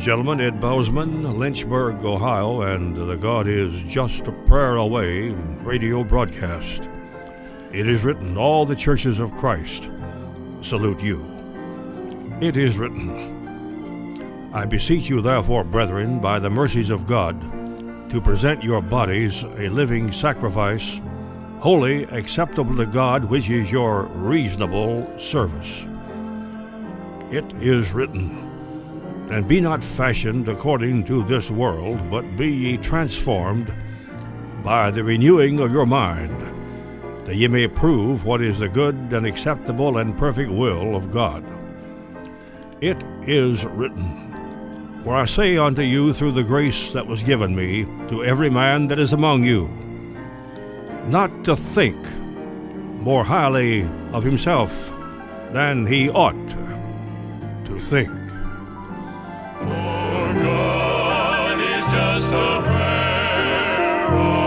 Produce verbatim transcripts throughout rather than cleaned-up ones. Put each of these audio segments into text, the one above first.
and gentlemen, Ed Bousman, Lynchburg, Ohio, and the God is Just a Prayer Away radio broadcast. It is written, all the churches of Christ salute you. It is written, I beseech you therefore, brethren, by the mercies of God, to present your bodies a living sacrifice, holy, acceptable to God, which is your reasonable service. It is written, and be not fashioned according to this world, but be ye transformed by the renewing of your mind, that ye may prove what is the good and acceptable and perfect will of God. It is written, for I say unto you through the grace that was given me, to every man that is among you, not to think more highly of himself than he ought to think. For God is just a prayer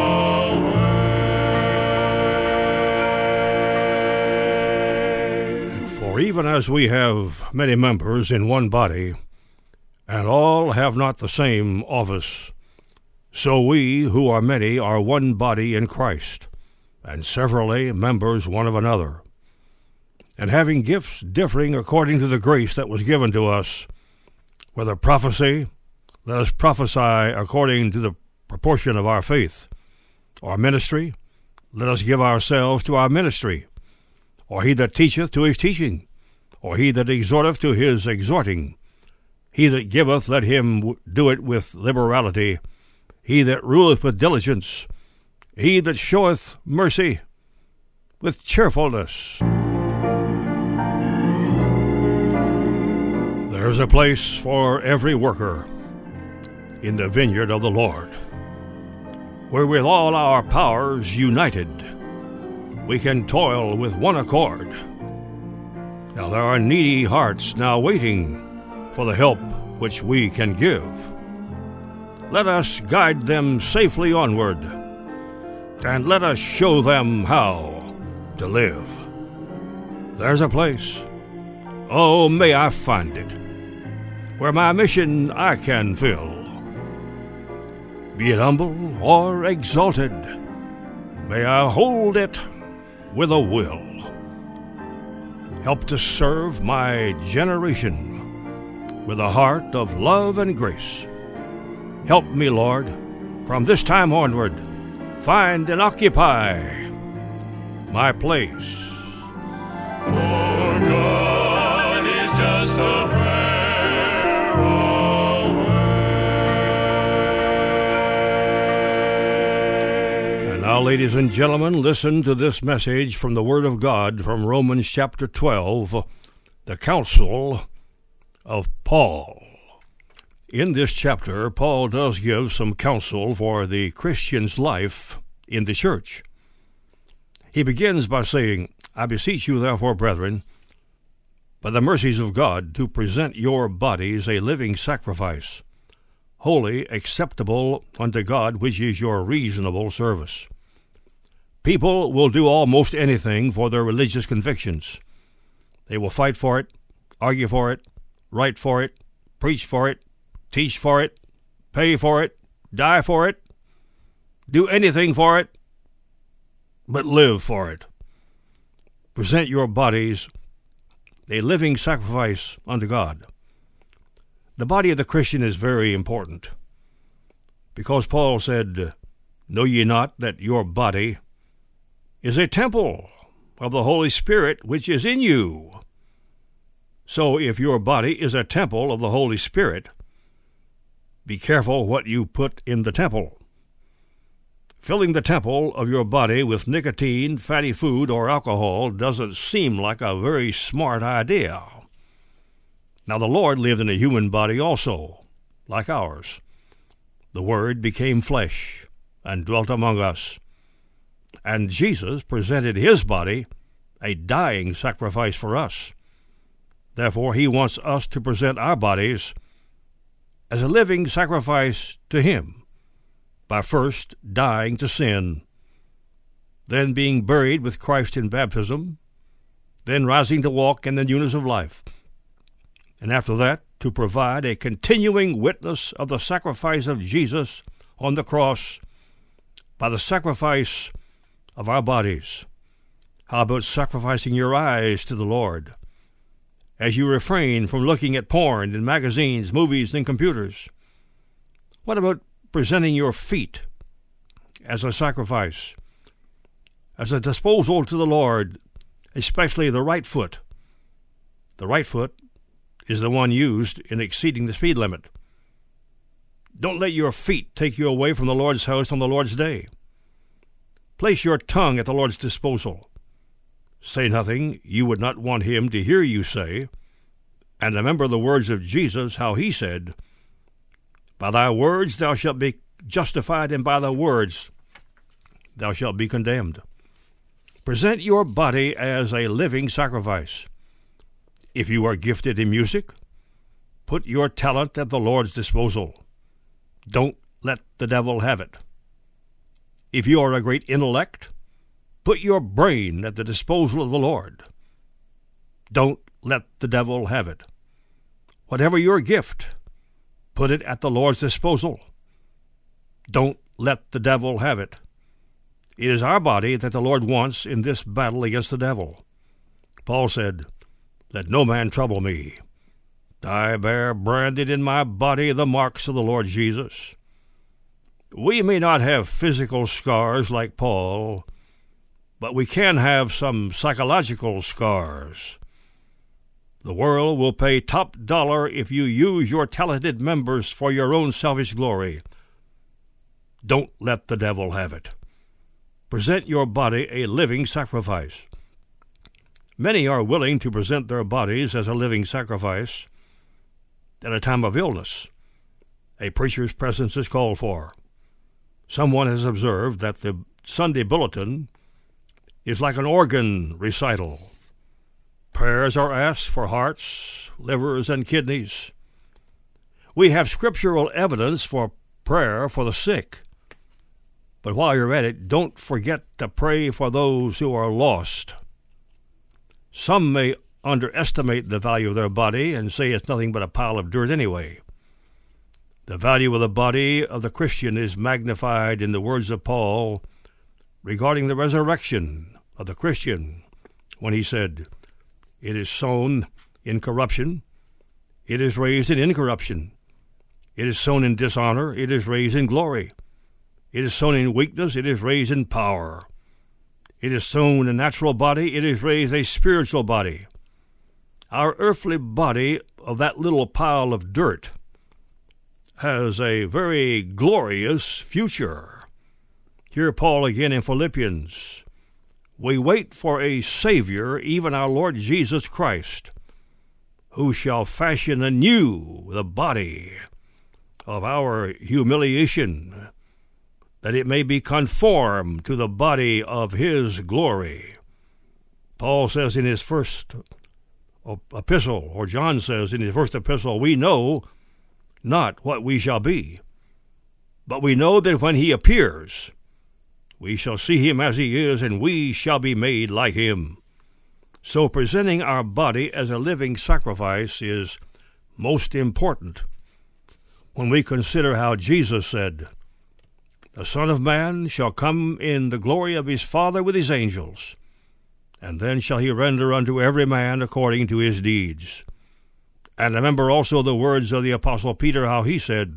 away. For even as we have many members in one body, and all have not the same office, so we, who are many, are one body in Christ, and severally members one of another. And having gifts differing according to the grace that was given to us, whether prophecy, let us prophesy according to the proportion of our faith, or ministry, let us give ourselves to our ministry, or he that teacheth to his teaching, or he that exhorteth to his exhorting. He that giveth, let him do it with liberality. He that ruleth with diligence. He that showeth mercy with cheerfulness. There's a place for every worker in the vineyard of the Lord, where with all our powers united, we can toil with one accord. Now there are needy hearts now waiting for the help which we can give. Let us guide them safely onward, and let us show them how to live. There's a place, oh, may I find it, where my mission I can fill. Be it humble or exalted, may I hold it with a will. Help to serve my generation with a heart of love and grace. Help me, Lord, from this time onward, find and occupy my place. For God is just a prayer away. And now, ladies and gentlemen, listen to this message from the Word of God from Romans chapter twelve, the counsel of Paul. In this chapter, Paul does give some counsel for the Christian's life in the church. He begins by saying, I beseech you therefore, brethren, by the mercies of God, to present your bodies a living sacrifice, holy, acceptable unto God, which is your reasonable service. People will do almost anything for their religious convictions. They will fight for it, argue for it, write for it, preach for it, teach for it, pay for it, die for it, do anything for it, but live for it. Present your bodies a living sacrifice unto God. The body of the Christian is very important, because Paul said, know ye not that your body is a temple of the Holy Spirit which is in you? So if your body is a temple of the Holy Spirit, be careful what you put in the temple. Filling the temple of your body with nicotine, fatty food, or alcohol doesn't seem like a very smart idea. Now the Lord lived in a human body also, like ours. The Word became flesh and dwelt among us. And Jesus presented his body a dying sacrifice for us. Therefore, he wants us to present our bodies as a living sacrifice to him, by first dying to sin, then being buried with Christ in baptism, then rising to walk in the newness of life, and after that to provide a continuing witness of the sacrifice of Jesus on the cross by the sacrifice of our bodies. How about sacrificing your eyes to the Lord as you refrain from looking at porn in magazines, movies, and computers? What about presenting your feet as a sacrifice, as a disposal to the Lord, especially the right foot? The right foot is the one used in exceeding the speed limit. Don't let your feet take you away from the Lord's house on the Lord's day. Place your tongue at the Lord's disposal. Say nothing you would not want him to hear you say, and remember the words of Jesus, how he said, "By thy words thou shalt be justified, and by thy words thou shalt be condemned." Present your body as a living sacrifice. If you are gifted in music, put your talent at the Lord's disposal. Don't let the devil have it. If you are a great intellect, put your brain at the disposal of the Lord. Don't let the devil have it. Whatever your gift, put it at the Lord's disposal. Don't let the devil have it. It is our body that the Lord wants in this battle against the devil. Paul said, "Let no man trouble me. I bear branded in my body the marks of the Lord Jesus." We may not have physical scars like Paul, but we can have some psychological scars. The world will pay top dollar if you use your talented members for your own selfish glory. Don't let the devil have it. Present your body a living sacrifice. Many are willing to present their bodies as a living sacrifice at a time of illness. A preacher's presence is called for. Someone has observed that the Sunday bulletin is like an organ recital. Prayers are asked for hearts, livers, and kidneys. We have scriptural evidence for prayer for the sick. But while you're at it, don't forget to pray for those who are lost. Some may underestimate the value of their body and say it's nothing but a pile of dirt anyway. The value of the body of the Christian is magnified in the words of Paul regarding the resurrection of the Christian when he said, "It is sown in corruption, it is raised in incorruption. It is sown in dishonor, it is raised in glory. It is sown in weakness, it is raised in power. It is sown a natural body, it is raised a spiritual body." Our earthly body of that little pile of dirt has a very glorious future. Hear Paul again in Philippians. We wait for a Savior, even our Lord Jesus Christ, who shall fashion anew the body of our humiliation, that it may be conformed to the body of his glory. Paul says in his first epistle, or John says in his first epistle, we know not what we shall be, but we know that when he appears, we shall see him as he is, and we shall be made like him. So presenting our body as a living sacrifice is most important when we consider how Jesus said, "The Son of Man shall come in the glory of his Father with his angels, and then shall he render unto every man according to his deeds." And remember also the words of the Apostle Peter, how he said,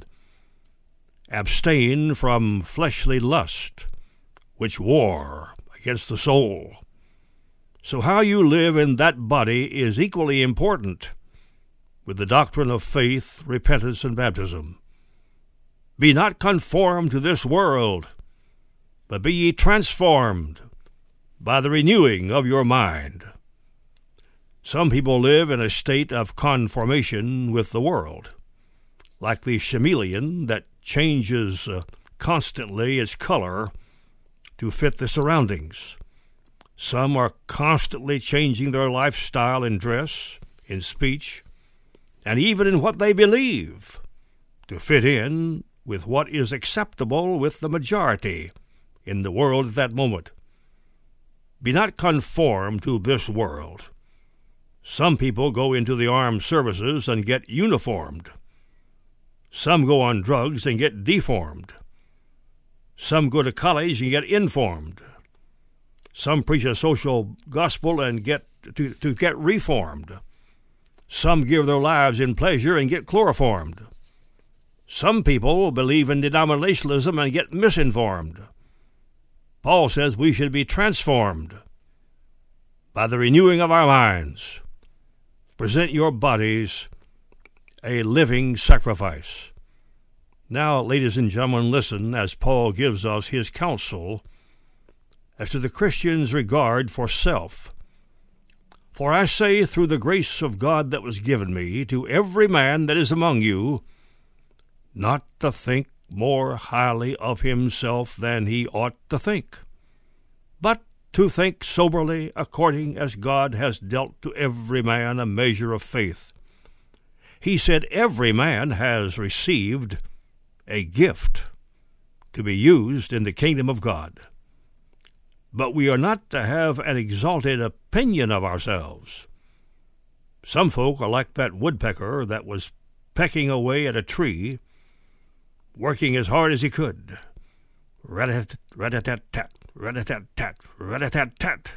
"Abstain from fleshly lust, which war against the soul." So how you live in that body is equally important with the doctrine of faith, repentance, and baptism. Be not conformed to this world, but be ye transformed by the renewing of your mind. Some people live in a state of conformation with the world, like the chameleon that changes uh, constantly its color to fit the surroundings. Some are constantly changing their lifestyle in dress, in speech, and even in what they believe to fit in with what is acceptable with the majority in the world at that moment. Be not conformed to this world. Some people go into the armed services and get uniformed. Some go on drugs and get deformed. Some go to college and get informed. Some preach a social gospel and get to, to get reformed. Some give their lives in pleasure and get chloroformed. Some people believe in denominationalism and get misinformed. Paul says we should be transformed by the renewing of our minds. Present your bodies a living sacrifice. Now, ladies and gentlemen, listen as Paul gives us his counsel as to the Christian's regard for self. For I say, through the grace of God that was given me, to every man that is among you, not to think more highly of himself than he ought to think, but to think soberly, according as God has dealt to every man a measure of faith. He said every man has received a gift to be used in the kingdom of God. But we are not to have an exalted opinion of ourselves. Some folk are like that woodpecker that was pecking away at a tree, working as hard as he could. Rat-a-tat, rat-a-tat-tat, rat-a-tat-tat, rat-a-tat-tat.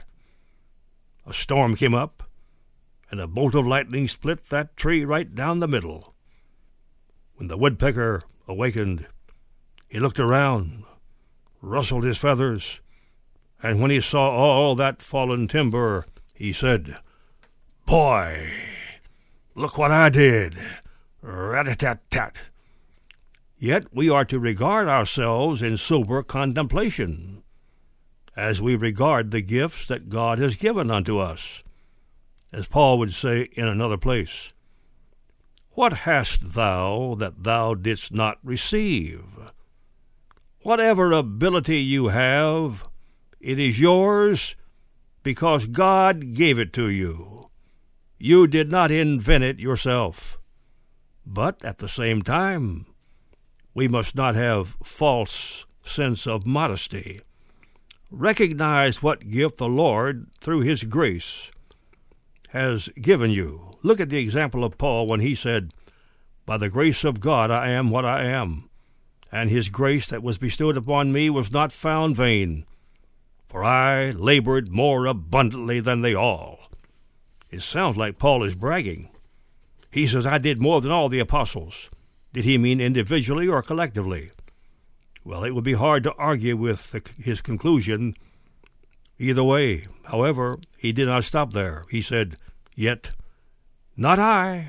A storm came up, and a bolt of lightning split that tree right down the middle. When the woodpecker awakened, he looked around, rustled his feathers, and when he saw all that fallen timber, he said, "Boy, look what I did! Rat-a-tat-tat!" Yet we are to regard ourselves in sober contemplation, as we regard the gifts that God has given unto us. As Paul would say in another place, "What hast thou that thou didst not receive? Whatever ability you have, it is yours because God gave it to you. You did not invent it yourself." But at the same time, we must not have false sense of modesty. Recognize what gift the Lord, through his grace, has given you. Look at the example of Paul when he said, "By the grace of God I am what I am, and his grace that was bestowed upon me was not found vain, for I labored more abundantly than they all." It sounds like Paul is bragging. He says, "I did more than all the apostles." Did he mean individually or collectively? Well, it would be hard to argue with the, his conclusion either way. However, he did not stop there. He said, "Yet not I.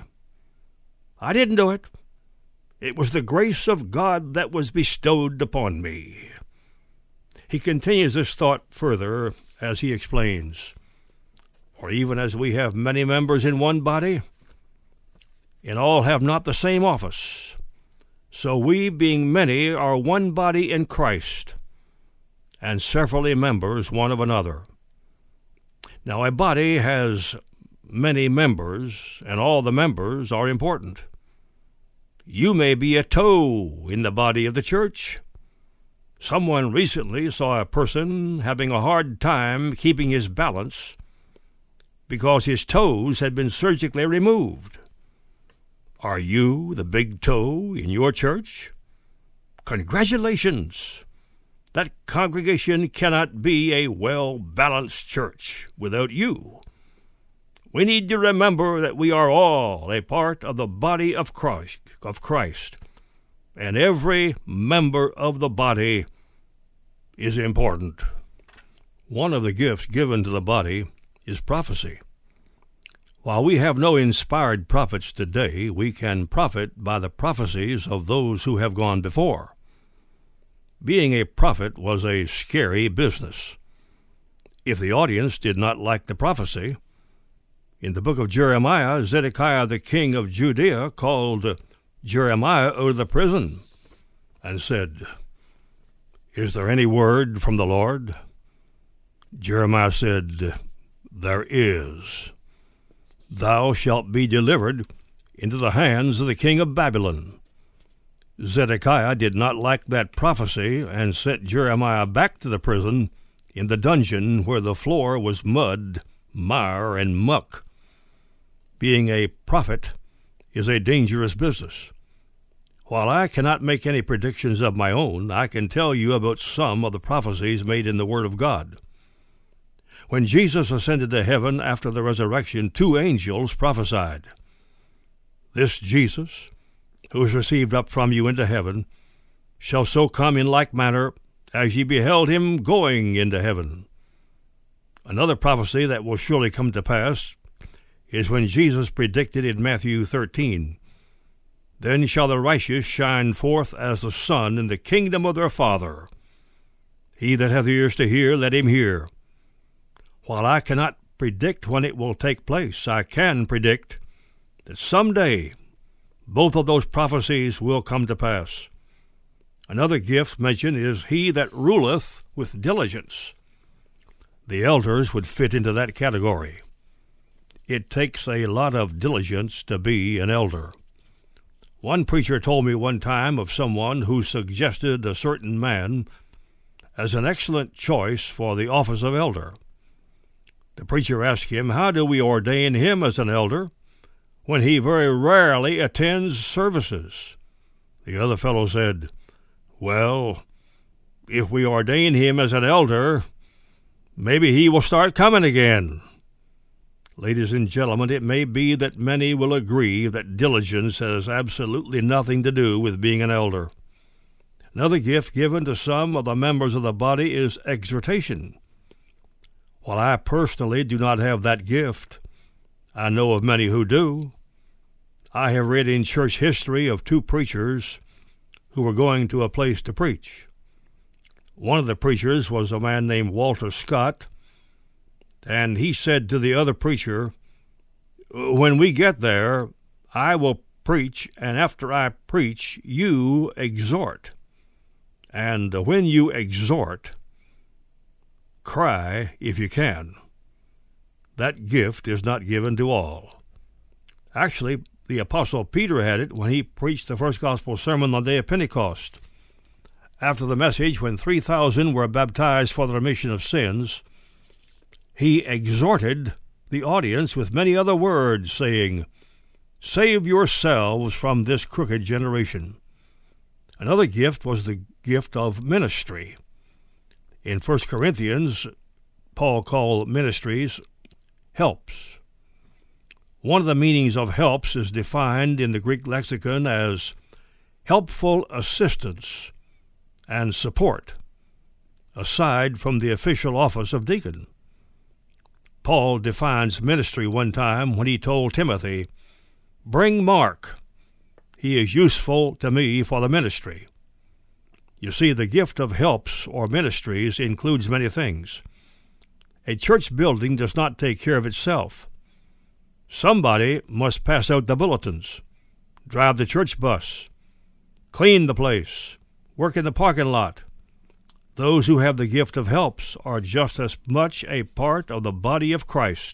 I didn't do it. It was the grace of God that was bestowed upon me." He continues this thought further as he explains, "For even as we have many members in one body, and all have not the same office, so we, being many, are one body in Christ, and severally members one of another." Now, a body has many members, and all the members are important. You may be a toe in the body of the church. Someone recently saw a person having a hard time keeping his balance because his toes had been surgically removed. Are you the big toe in your church? Congratulations! That congregation cannot be a well-balanced church without you. We need to remember that we are all a part of the body of Christ, of Christ, and every member of the body is important. One of the gifts given to the body is prophecy. While we have no inspired prophets today, we can profit by the prophecies of those who have gone before. Being a prophet was a scary business. If the audience did not like the prophecy, in the book of Jeremiah, Zedekiah the king of Judea called Jeremiah out of the prison and said, "Is there any word from the Lord?" Jeremiah said, "There is. Thou shalt be delivered into the hands of the king of Babylon." Zedekiah did not like that prophecy and sent Jeremiah back to the prison in the dungeon where the floor was mud, mire, and muck. Being a prophet is a dangerous business. While I cannot make any predictions of my own, I can tell you about some of the prophecies made in the Word of God. When Jesus ascended to heaven after the resurrection, two angels prophesied, "This Jesus, who is received up from you into heaven, shall so come in like manner as ye beheld him going into heaven." Another prophecy that will surely come to pass is when Jesus predicted in Matthew thirteen, "Then shall the righteous shine forth as the sun in the kingdom of their Father. He that hath ears to hear, let him hear." While I cannot predict when it will take place, I can predict that someday both of those prophecies will come to pass. Another gift mentioned is he that ruleth with diligence. The elders would fit into that category. It takes a lot of diligence to be an elder. One preacher told me one time of someone who suggested a certain man as an excellent choice for the office of elder. The preacher asked him, how do we ordain him as an elder when he very rarely attends services? The other fellow said, well, if we ordain him as an elder, maybe he will start coming again. Ladies and gentlemen, it may be that many will agree that diligence has absolutely nothing to do with being an elder. Another gift given to some of the members of the body is exhortation. While I personally do not have that gift, I know of many who do. I have read in church history of two preachers who were going to a place to preach. One of the preachers was a man named Walter Scott, and he said to the other preacher, when we get there, I will preach, and after I preach, you exhort. And when you exhort, cry if you can. That gift is not given to all. Actually, the Apostle Peter had it when he preached the first gospel sermon on the day of Pentecost. After the message, when three thousand were baptized for the remission of sins, he exhorted the audience with many other words, saying, save yourselves from this crooked generation. Another gift was the gift of ministry. In First Corinthians, Paul called ministries helps. One of the meanings of helps is defined in the Greek lexicon as helpful assistance and support, aside from the official office of deacon. Paul defines ministry one time when he told Timothy, bring Mark. He is useful to me for the ministry. You see, the gift of helps or ministries includes many things. A church building does not take care of itself. Somebody must pass out the bulletins, drive the church bus, clean the place, work in the parking lot. Those who have the gift of helps are just as much a part of the body of Christ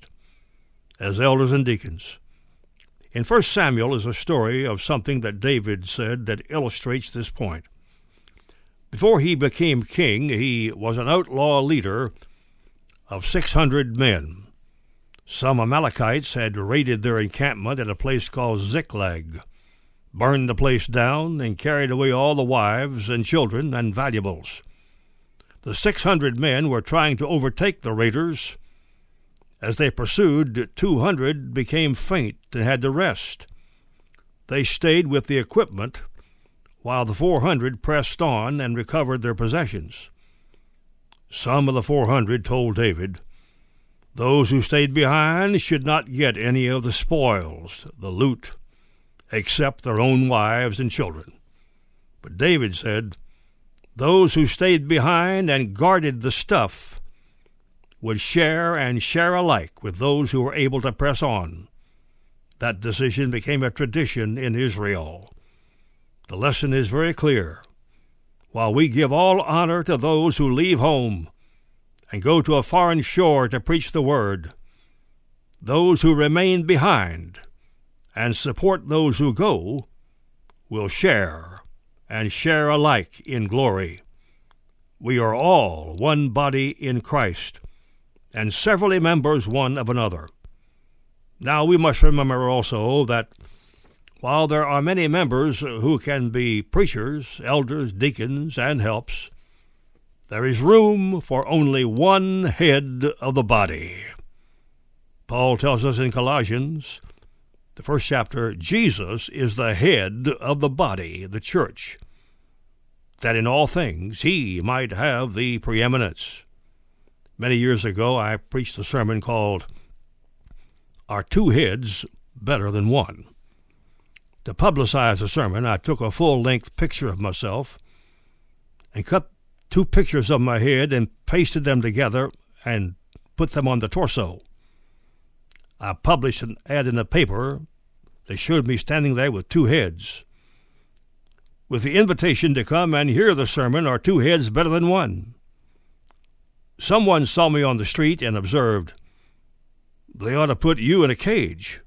as elders and deacons. In First Samuel is a story of something that David said that illustrates this point. Before he became king, he was an outlaw leader of six hundred men. Some Amalekites had raided their encampment at a place called Ziklag, burned the place down, and carried away all the wives and children and valuables. The six hundred men were trying to overtake the raiders. As they pursued, two hundred became faint and had to rest. They stayed with the equipment, while the four hundred pressed on and recovered their possessions. Some of the four hundred told David, those who stayed behind should not get any of the spoils, the loot, except their own wives and children. But David said, those who stayed behind and guarded the stuff would share and share alike with those who were able to press on. That decision became a tradition in Israel. The lesson is very clear. While we give all honor to those who leave home and go to a foreign shore to preach the word, those who remain behind and support those who go will share and share alike in glory. We are all one body in Christ, and severally members one of another. Now we must remember also that while there are many members who can be preachers, elders, deacons, and helps, there is room for only one head of the body. Paul tells us in Colossians, the first chapter, Jesus is the head of the body, the church, that in all things he might have the preeminence. Many years ago, I preached a sermon called, Are Two Heads Better Than One? To publicize the sermon, I took a full-length picture of myself and cut two pictures of my head and pasted them together and put them on the torso. I published an ad in the paper. They showed me standing there with two heads, with the invitation to come and hear the sermon, Are Two Heads Better Than One? Someone saw me on the street and observed, They ought to put you in a cage.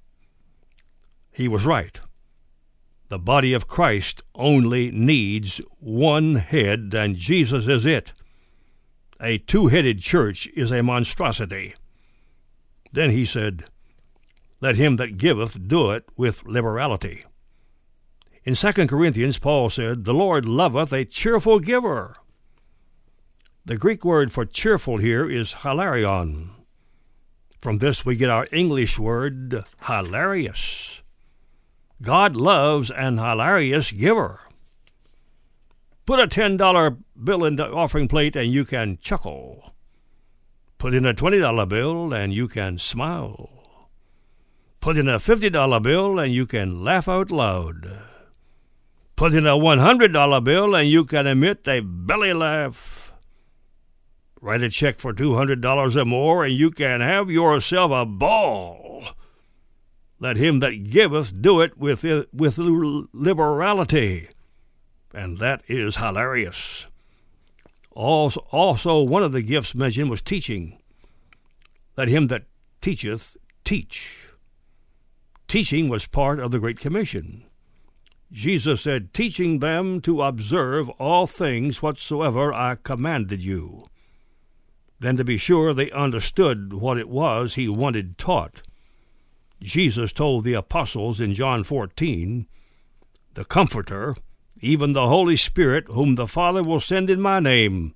He was right. The body of Christ only needs one head, and Jesus is it. A two-headed church is a monstrosity. Then he said, Let him that giveth do it with liberality. In Second Corinthians, Paul said, The Lord loveth a cheerful giver. The Greek word for cheerful here is hilarion. From this we get our English word hilarious. God loves an hilarious giver. Put a ten dollar bill in the offering plate and you can chuckle. Put in a twenty dollar bill and you can smile. Put in a fifty dollar bill and you can laugh out loud. Put in a one hundred dollar bill and you can emit a belly laugh. Write a check for two hundred dollars or more and you can have yourself a ball. Let him that giveth do it with, with liberality. And that is hilarious. Also, also, one of the gifts mentioned was teaching. Let him that teacheth teach. Teaching was part of the Great Commission. Jesus said, Teaching them to observe all things whatsoever I commanded you. Then to be sure they understood what it was he wanted taught. Jesus told the apostles in John fourteen, The Comforter, even the Holy Spirit, whom the Father will send in my name,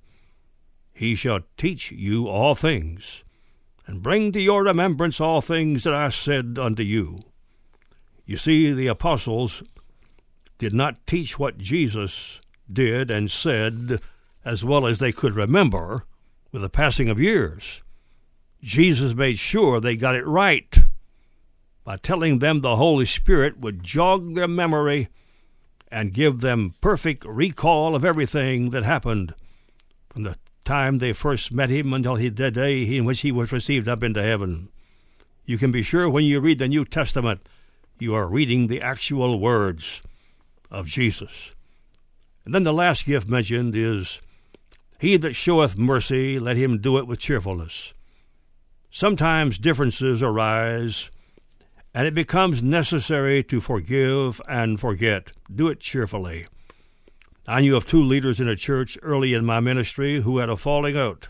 he shall teach you all things, and bring to your remembrance all things that I said unto you. You see, the apostles did not teach what Jesus did and said as well as they could remember with the passing of years. Jesus made sure they got it right by telling them the Holy Spirit would jog their memory and give them perfect recall of everything that happened from the time they first met him until the day in which he was received up into heaven. You can be sure when you read the New Testament, you are reading the actual words of Jesus. And then the last gift mentioned is, He that showeth mercy, let him do it with cheerfulness. Sometimes differences arise, and it becomes necessary to forgive and forget. Do it cheerfully. I knew of two leaders in a church early in my ministry who had a falling out.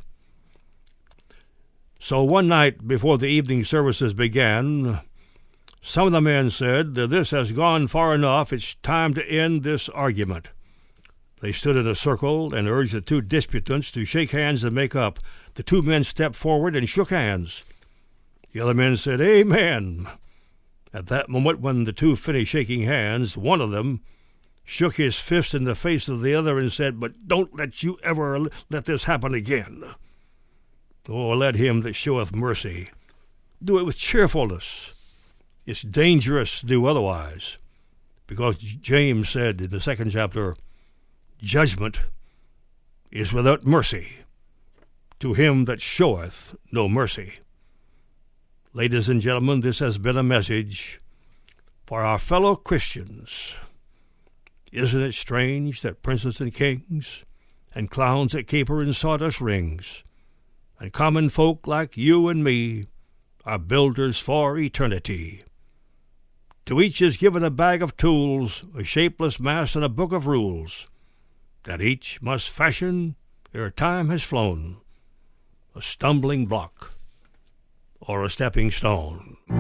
So one night before the evening services began, some of the men said, This has gone far enough. It's time to end this argument. They stood in a circle and urged the two disputants to shake hands and make up. The two men stepped forward and shook hands. The other men said, Amen. At that moment, when the two finished shaking hands, one of them shook his fist in the face of the other and said, But don't let you ever let this happen again. Or let him that showeth mercy do it with cheerfulness. It's dangerous to do otherwise, because James said in the second chapter, Judgment is without mercy to him that showeth no mercy. Ladies and gentlemen, this has been a message for our fellow Christians. Isn't it strange that princes and kings and clowns that caper in sawdust rings and common folk like you and me are builders for eternity? To each is given a bag of tools, a shapeless mass, and a book of rules that each must fashion ere time has flown, a stumbling block or a stepping stone.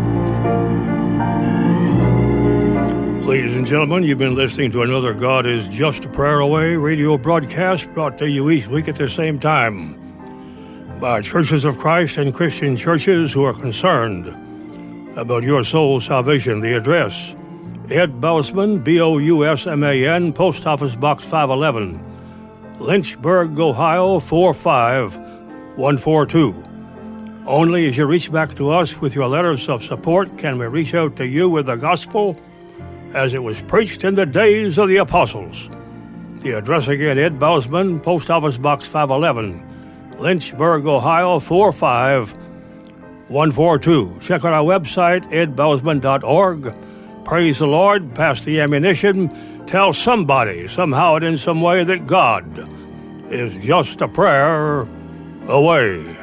Ladies and gentlemen, you've been listening to another God is Just a Prayer Away radio broadcast brought to you each week at the same time by Churches of Christ and Christian churches who are concerned about your soul's salvation. The address, Ed Bousman, B O U S M A N, Post Office Box five eleven, Lynchburg, Ohio four five one four two. Only as you reach back to us with your letters of support can we reach out to you with the gospel as it was preached in the days of the apostles. The address again, Ed Bousman, Post Office Box five eleven, Lynchburg, Ohio four five one four two. Check out our website, ed bousman dot org. Praise the Lord, pass the ammunition, tell somebody, somehow and in some way, that God is just a prayer away.